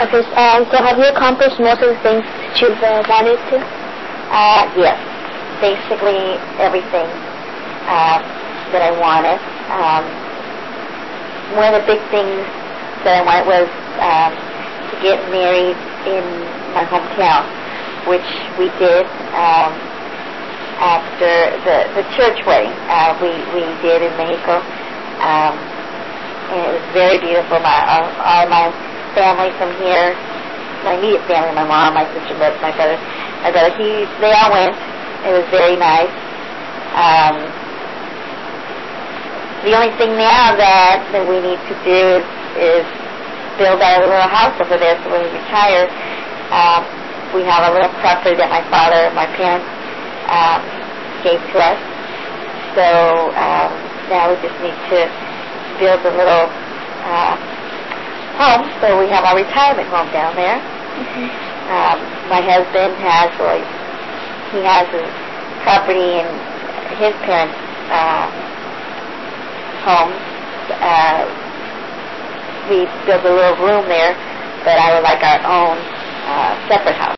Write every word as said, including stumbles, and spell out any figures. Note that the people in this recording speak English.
Okay, um, so have you accomplished most of the things that you've uh, wanted to? Uh, yes. Basically everything uh, that I wanted. Um, one of the big things that I wanted was um, to get married in my hometown, which we did um, after the, the church wedding uh, we, we did in Mexico. Um, and it was very beautiful. My, all, all my family from here, my immediate family, my mom, my sister, my brother, my brother, he, they all went. It was very nice. Um, the only thing now that, that we need to do is, is build our little house over there so when we retire. Um, we have a little property that my father and my parents um, gave to us. So um, now we just need to build a little uh, home. So we have our retirement home down there. Mm-hmm. Um, my husband has, well, he has a property in his parents' uh, home. Uh, we built a little room there, but I would like our own uh, separate house.